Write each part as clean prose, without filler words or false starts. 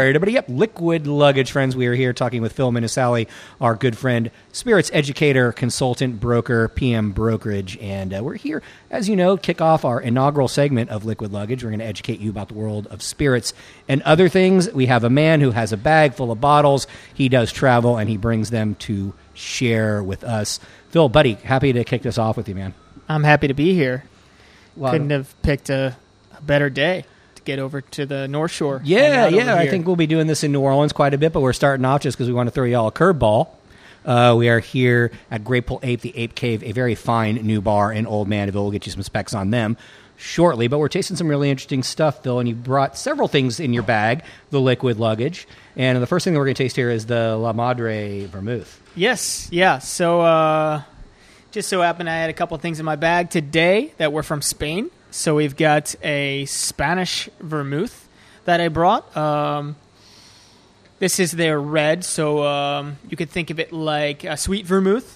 everybody. Yep, Liquid Luggage, friends. We are here talking with Phil Minicelli, our good friend, spirits educator, consultant, broker, PM brokerage. And we're here, as you know, kick off our inaugural segment of Liquid Luggage. We're going to educate you about the world of spirits and other things. We have a man who has a bag full of bottles. He does travel, and he brings them to share with us. Phil, buddy, happy to kick this off with you, man. I'm happy to be here. Well, couldn't have picked a better day to get over to the North Shore. Yeah. I think we'll be doing this in New Orleans quite a bit, but we're starting off just because we want to throw you all a curveball. We are here at Grateful Ape, the Ape Cave, a very fine new bar in Old Mandeville. We'll get you some specs on them shortly, but we're tasting some really interesting stuff, Phil, and you brought several things in your bag, the Liquid Luggage. And the first thing that we're going to taste here is the La Madre Vermouth. Yes, yeah. So just so happened I had a couple things in my bag today that were from Spain. So we've got a Spanish vermouth that I brought. This is their red, so you could think of it like a sweet vermouth.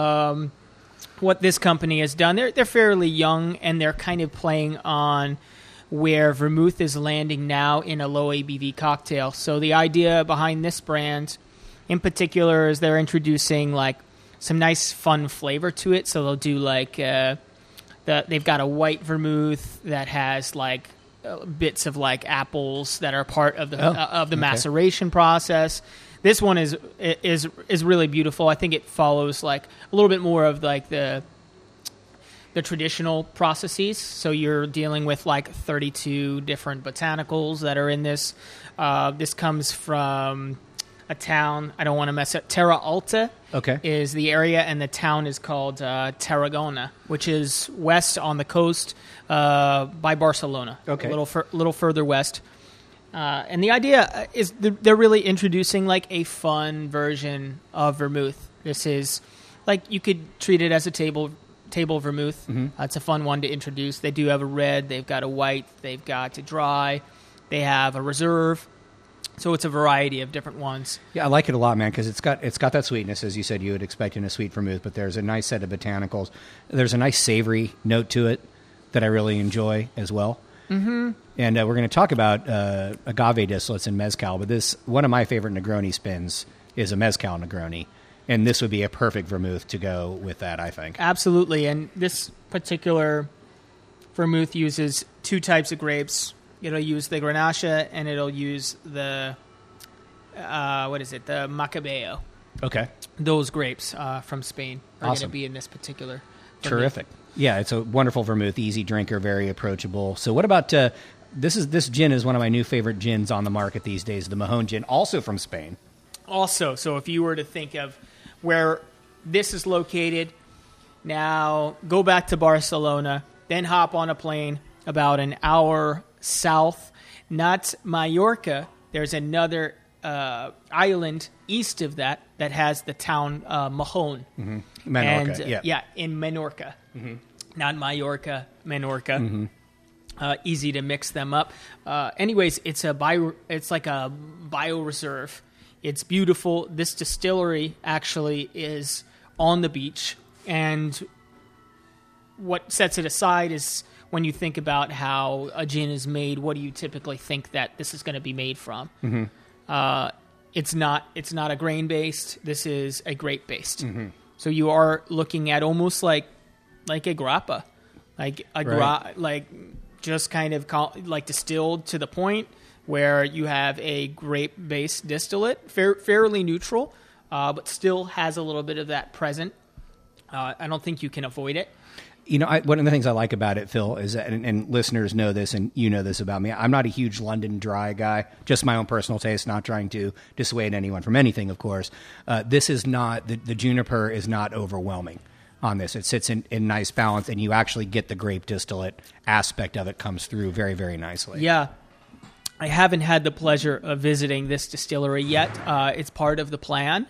What this company has done, they're fairly young, and they're kind of playing on where vermouth is landing now in a low ABV cocktail. So the idea behind this brand in particular is they're introducing like some nice fun flavor to it. So they'll do like they've got a white vermouth that has like bits of like apples that are part of the maceration process. This one is really beautiful. I think it follows like a little bit more of like the traditional processes. So you're dealing with like 32 different botanicals that are in this. This comes from a town, I don't want to mess up, Terra Alta is the area, and the town is called Tarragona, which is west on the coast by Barcelona, a little further west. And the idea is they're really introducing like a fun version of vermouth. This is like you could treat it as a table vermouth. Mm-hmm. It's a fun one to introduce. They do have a red, they've got a white, they've got a dry, they have a reserve. So it's a variety of different ones. Yeah, I like it a lot, man, because it's got that sweetness, as you said you would expect in a sweet vermouth, but there's a nice set of botanicals. There's a nice savory note to it that I really enjoy as well. Mm-hmm. And we're going to talk about agave distillates and mezcal, but one of my favorite Negroni spins is a mezcal Negroni, and this would be a perfect vermouth to go with that, I think. Absolutely, and this particular vermouth uses two types of grapes. It'll use the Grenache, and it'll use the, the Macabeo. Okay. Those grapes from Spain are going to be in this particular vermouth. Terrific. Yeah, it's a wonderful vermouth, easy drinker, very approachable. So what about, this gin is one of my new favorite gins on the market these days, the Mahon gin, also from Spain. Also, so if you were to think of where this is located, now go back to Barcelona, then hop on a plane about an hour south, not Mallorca. There's another island east of that has the town Mahon. Mm-hmm. Menorca, and, in Menorca. Mm-hmm. Not Mallorca, Menorca. Mm-hmm. Easy to mix them up. Anyways, it's like a bioreserve. It's beautiful. This distillery actually is on the beach, and what sets it aside is when you think about how a gin is made, what do you typically think that this is going to be made from? Mm-hmm. It's not a grain-based. This is a grape-based. Mm-hmm. So you are looking at almost like a grappa, like just kind of like distilled to the point where you have a grape-based distillate, fairly neutral, but still has a little bit of that present. I don't think you can avoid it. You know, one of the things I like about it, Phil, is that, and listeners know this, and you know this about me, I'm not a huge London Dry guy, just my own personal taste, not trying to dissuade anyone from anything, of course. This is not, the juniper is not overwhelming on this. It sits in nice balance, and you actually get the grape distillate aspect of it comes through very, very nicely. Yeah. I haven't had the pleasure of visiting this distillery yet. It's part of the plan.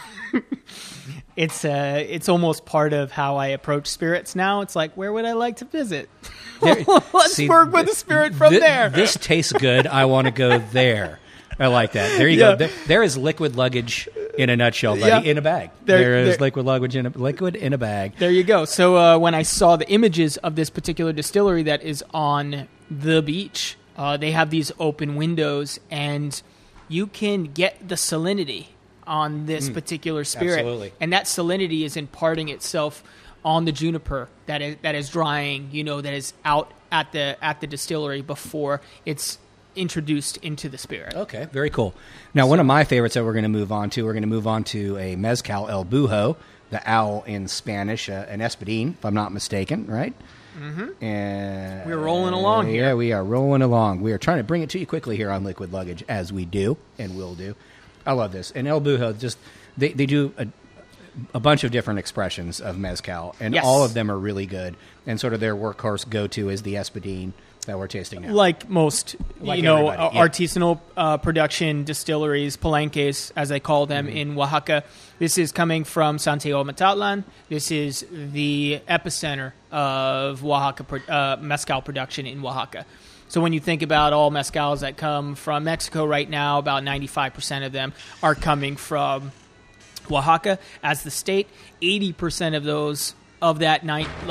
It's almost part of how I approach spirits now. It's like, where would I like to visit? Let's work with the spirit from there. This tastes good. I want to go there. I like that. There you go. There is Liquid Luggage in a nutshell, buddy, in a bag. There is Liquid Luggage liquid in a bag. There you go. So when I saw the images of this particular distillery that is on the beach, they have these open windows, and you can get the salinity on this particular spirit. Absolutely. And that salinity is imparting itself on the juniper that is drying, that is out at the distillery before it's introduced into the spirit. Okay, very cool. Now, one of my favorites that we're going to move on to a Mezcal El Bujo, the owl in Spanish, an espadín, if I'm not mistaken, right? Mm-hmm. And we're rolling along here. Yeah, we are rolling along. We are trying to bring it to you quickly here on Liquid Luggage, as we do and will do. I love this. And El Bujo, just they do a bunch of different expressions of Mezcal, and yes. all of them are really good. And sort of their workhorse go-to is the espadín that we're tasting now. Like most, artisanal yeah. Production distilleries, palenques, as they call them in Oaxaca. This is coming from Santiago Matatlan. This is the epicenter of Oaxaca mezcal production in Oaxaca. So when you think about all mezcals that come from Mexico right now, about 95% of them are coming from Oaxaca as the state. 80% of those of that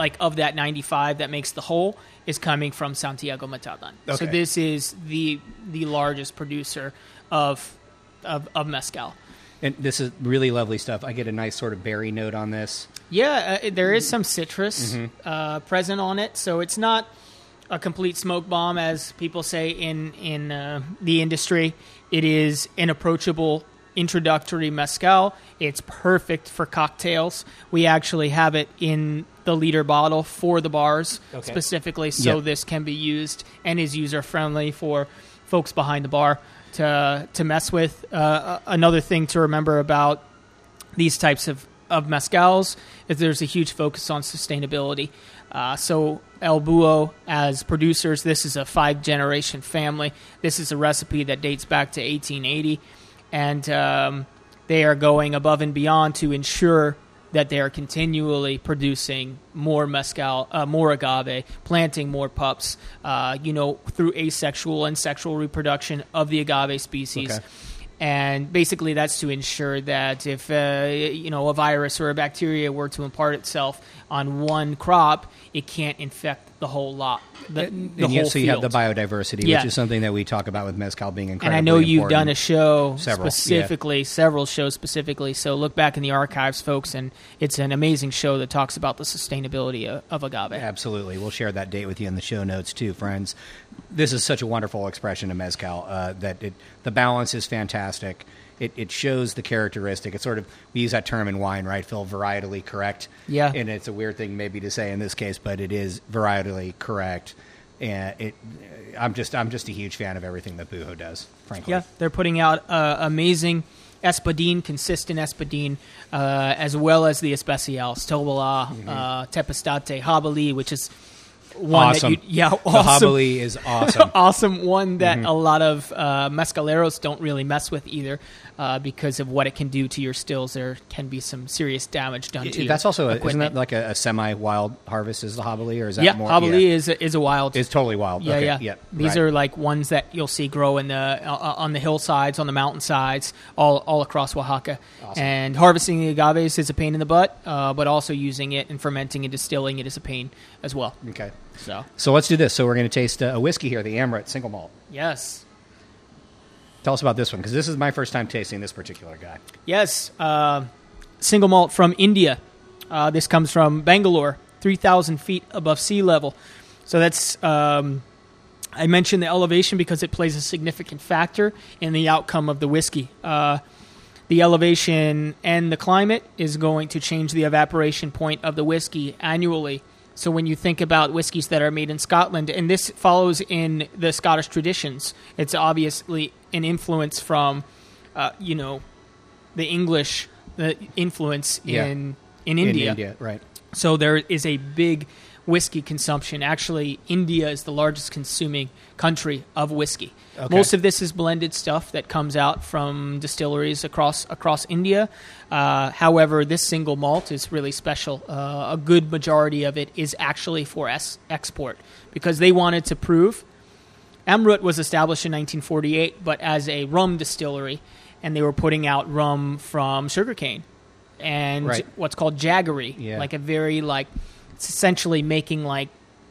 95 that makes the whole is coming from Santiago Matatlan. Okay. So this is the largest producer of mezcal. And this is really lovely stuff. I get a nice sort of berry note on this. Yeah, there is some citrus present on it, so it's not a complete smoke bomb, as people say in the industry. It is an approachable introductory mezcal. It's perfect for cocktails. We actually have it in the liter bottle for the bars specifically, so this can be used and is user friendly for folks behind the bar to mess with. Another thing to remember about these types of mezcals is there's a huge focus on sustainability. So El Bujo, as producers, this is a 5-generation family. This is a recipe that dates back to 1880. And they are going above and beyond to ensure that they are continually producing more mezcal, more agave, planting more pups, through asexual and sexual reproduction of the agave species. Okay. And basically that's to ensure that if a virus or a bacteria were to impart itself on one crop, it can't infect the whole lot, the whole so field. you have the biodiversity, which is something that we talk about with mezcal being incredibly important. And I know you've important. done a show several shows specifically, so look back in the archives, folks, and it's an amazing show that talks about the sustainability of agave. Absolutely. We'll share that date with you in the show notes too, friends. This is such a wonderful expression of mezcal that the balance is fantastic. It shows the characteristic. It's sort of, we use that term in wine, right, Phil? Varietally correct. Yeah. And it's a weird thing maybe to say in this case, but it is varietally correct. And I'm just a huge fan of everything that Bujo does, frankly. Yeah, they're putting out amazing espadín, consistent espadín, as well as the especials, Tobola, Tepestate, Jabali, which is one awesome. awesome. The Jabali is awesome. Awesome one that a lot of mezcaleros don't really mess with either, because of what it can do to your stills. There can be some serious damage done to That's also equipment. Isn't that like a semi-wild harvest? Is the Jabali, or is that more? Jabali is a wild. It's totally wild. Yeah, okay. yeah. These are like ones that you'll see grow in the on the hillsides, on the mountainsides, all across Oaxaca. Awesome. And harvesting the agaves is a pain in the butt, but also using it and fermenting and distilling it is a pain as well. Okay. So let's do this. So we're going to taste a whiskey here, the Amrit Single Malt. yes. Tell us about this one, because this is my first time tasting this particular guy. Yes, single malt from India. This comes from Bangalore, 3,000 feet above sea level. So that's, I mentioned the elevation because it plays a significant factor in the outcome of the whiskey. The elevation and the climate is going to change the evaporation point of the whiskey annually. So when you think about whiskeys that are made in Scotland, and this follows in the Scottish traditions, it's obviously an influence from, the English influence in India. In India, right. So there is a big whiskey consumption. Actually, India is the largest consuming country of whiskey. Okay. Most of this is blended stuff that comes out from distilleries across India. However, this single malt is really special. A good majority of it is actually for export, because they wanted to prove. Amrut was established in 1948, but as a rum distillery, and they were putting out rum from sugarcane and what's called jaggery, like a very it's essentially making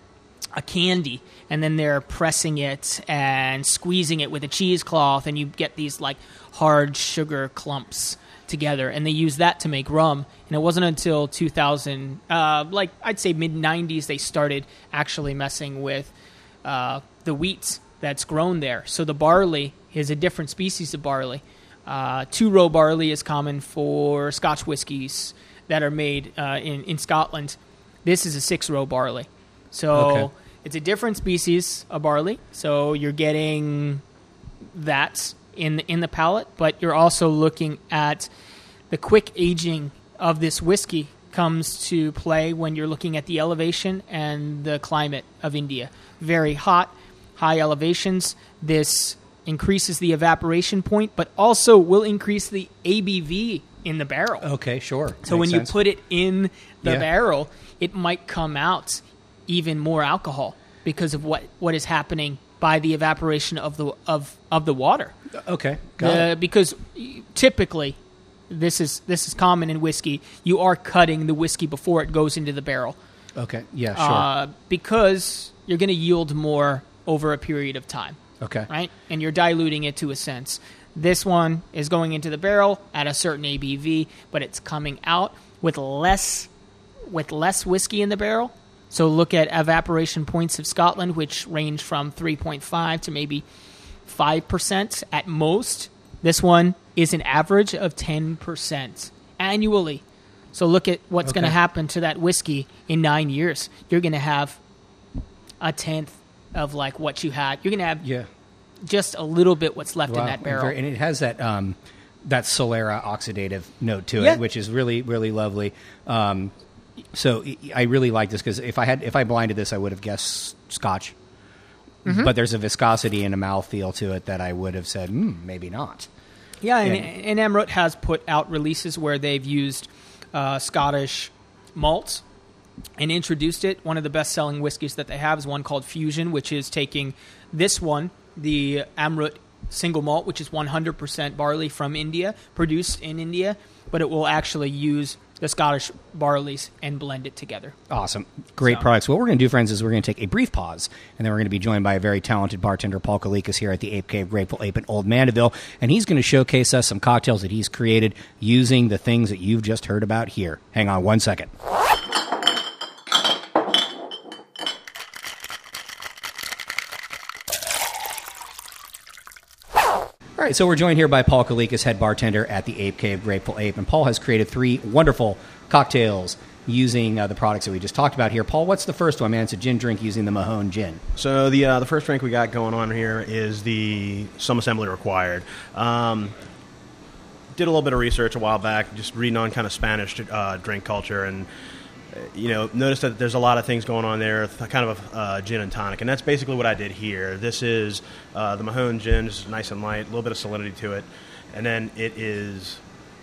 a candy, and then they're pressing it and squeezing it with a cheesecloth, and you get these like hard sugar clumps together, and they use that to make rum. And it wasn't until 2000, like I'd say mid-90s, they started actually messing with the wheat that's grown there. So the barley is a different species of barley. Two-row barley is common for Scotch whiskies that are made in Scotland. This is a six-row barley. So it's a different species of barley. So you're getting that in the palate, but you're also looking at the quick aging of this whiskey comes to play when you're looking at the elevation and the climate of India. Very hot, high elevations. This increases the evaporation point, but also will increase the ABV in the barrel. Okay, sure. So Makes when sense. you put it in the barrel, it might come out even more alcohol because of what is happening by the evaporation of the water. Okay, got it. Because typically, this is common in whiskey. You are cutting the whiskey before it goes into the barrel. Okay, yeah, sure. Because you're going to yield more over a period of time. Okay. Right? And you're diluting it to a sense. This one is going into the barrel at a certain ABV, but it's coming out with less whiskey in the barrel. So look at evaporation points of Scotland, which range from 3.5 to maybe 5% at most. This one is an average of 10% annually. So look at what's going to happen to that whiskey in 9 years. You're going to have a tenth of like what you had. You're going to have just a little bit what's left in that barrel. And it has that Solera oxidative note to it, which is really, really lovely. So I really like this because if I blinded this, I would have guessed Scotch. Mm-hmm. But there's a viscosity and a mouthfeel to it that I would have said, maybe not. Yeah, and Amrut has put out releases where they've used Scottish malts and introduced it. One of the best-selling whiskeys that they have is one called Fusion, which is taking this one, the Amrut single malt, which is 100% barley from India, produced in India, but it will actually use the Scottish barleys and blend it together. Awesome. Great products. What we're going to do, friends, is we're going to take a brief pause, and then we're going to be joined by a very talented bartender, Paul Kalikas, here at the Ape Cave Grateful Ape in Old Mandeville, and he's going to showcase us some cocktails that he's created using the things that you've just heard about here. Hang on one second. All right, so we're joined here by Paul Kalikas, head bartender at the Ape Cave Grateful Ape, and Paul has created 3 wonderful cocktails using the products that we just talked about here. Paul, what's the first one, man? It's a gin drink using the Mahone gin. So the first drink we got going on here is the Some Assembly Required. Did a little bit of research a while back, just reading on kind of Spanish drink culture, and noticed that there's a lot of things going on there, kind of a gin and tonic, and that's basically what I did here. This is the Mahone gin, just nice and light, a little bit of salinity to it, and then it is,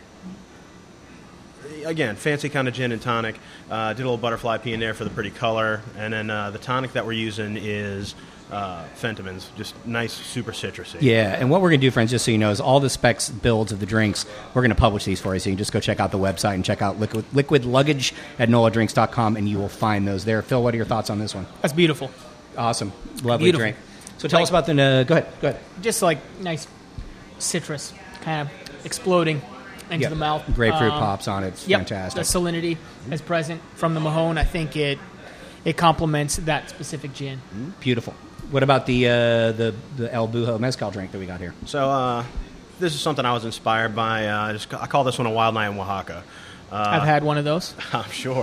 again, fancy kind of gin and tonic. Did a little butterfly pea in there for the pretty color, and then the tonic that we're using is Fentimans, just nice, super citrusy. Yeah, and what we're going to do, friends, just so you know, is all the specs, builds of the drinks, we're going to publish these for you, so you can just go check out the website and check out Liquid Luggage at NOLAdrinks.com, and you will find those there. Phil, what are your thoughts on this one? That's beautiful. Awesome. Lovely drink. So tell us about the... go ahead. Just like nice citrus kind of exploding into the mouth. Grapefruit pops on it. It's fantastic. The salinity is present from the Mahone. I think it complements that specific gin. Beautiful. What about the El Bujo Mezcal drink that we got here? So this is something I was inspired by. I call this one a Wild Night in Oaxaca. I've had one of those. I'm sure.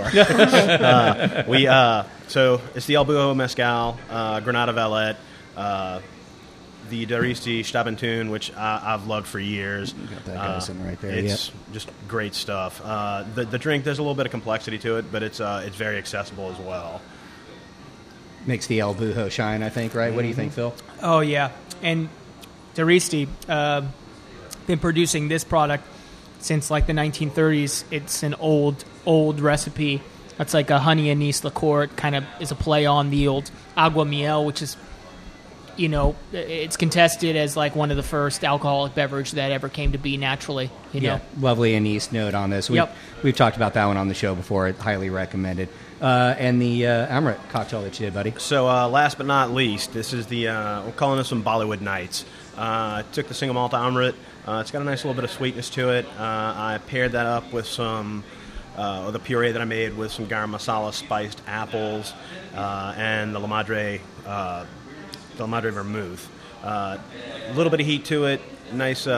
So it's the El Bujo Mezcal, Granada Velvet, the Daristi Stabentun, which I've loved for years. You got that guy sitting right there. It's just great stuff. The drink, there's a little bit of complexity to it, but it's very accessible as well. Makes the El Bujo shine, I think, right? What do you think, Phil? Oh, yeah. And Daristi, been producing this product since like the 1930s. It's an old recipe. It's like a honey anise liqueur. It kind of is a play on the old agua miel, which is, it's contested as like one of the first alcoholic beverage that ever came to be naturally. You know? Lovely anise note on this. We've talked about that one on the show before. Highly recommended. and the Amaret cocktail that you did, buddy. So last but not least, this is the we're calling this some Bollywood Nights. Took the single malt Amaret. It's got a nice little bit of sweetness to it. I paired that up with some the puree that I made with some garam masala spiced apples and the La Madre vermouth. A little bit of heat to it. Nice,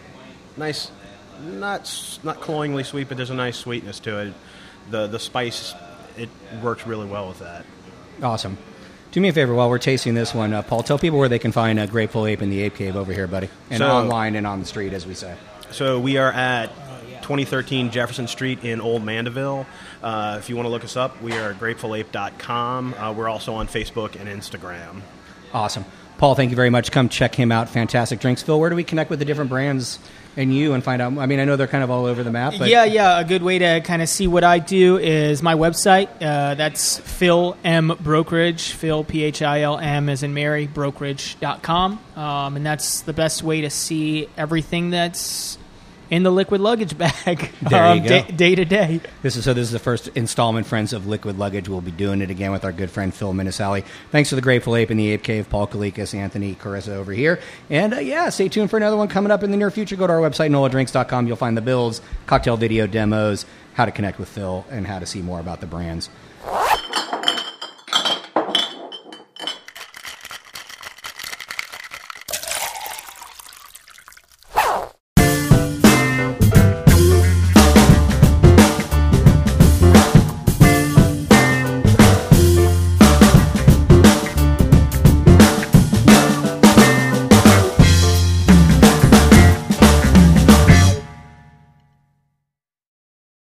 not cloyingly sweet, but there's a nice sweetness to it. The spice, it works really well with that. Awesome. Do me a favor while we're tasting this one, Paul. Tell people where they can find Grateful Ape in the Ape Cave over here, buddy, and online and on the street, as we say. So we are at 2013 Jefferson Street in Old Mandeville. If you want to look us up, we are GratefulApe.com. We're also on Facebook and Instagram. Awesome. Paul, thank you very much. Come check him out. Fantastic drinks. Phil, where do we connect with the different brands and you and find out? I mean, I know they're kind of all over the map. But Yeah. A good way to kind of see what I do is my website. That's Phil M. Brokerage. Phil, Philm, as in Mary, brokerage.com. And that's the best way to see everything that's in the liquid luggage bag There you go. day to day. This is the first installment, friends, of Liquid Luggage. We'll be doing it again with our good friend Phil Minnesali. Thanks to the Grateful Ape in the Ape Cave, Paul Kalikas, Anthony Carissa over here. And stay tuned for another one coming up in the near future. Go to our website, NOLADrinks.com. You'll find the bills, cocktail video demos, how to connect with Phil, and how to see more about the brands.